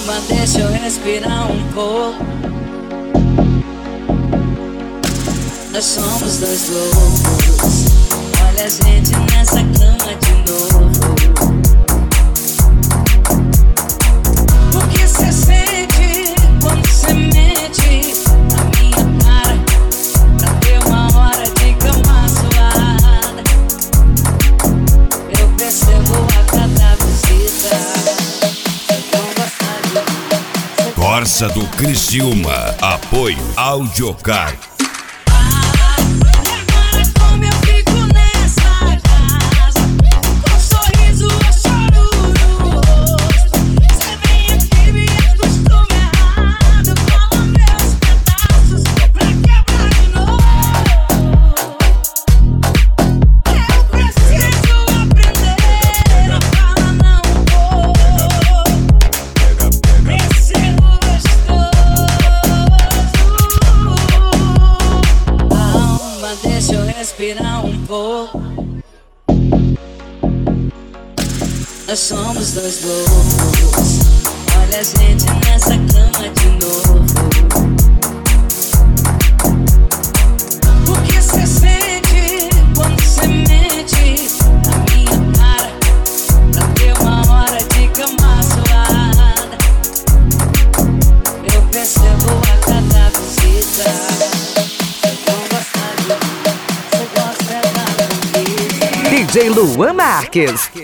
Calma, deixa eu respirar um pouco. Nós somos dois loucos. Olha a gente nessa cama de novo. O que cê sente quando cê mente na minha cara pra ter uma hora de cama suada? Eu percebo a cada visita. Corsa do Criciúma. Apoio Audiocar. Deixa eu respirar um pouco. Nós somos dois loucos. Olha a gente nessa cama de novo. O que cê sente quando cê mente na minha cara pra ter uma hora de cama suada? Eu percebo a cada visita. DJ Luan Marques.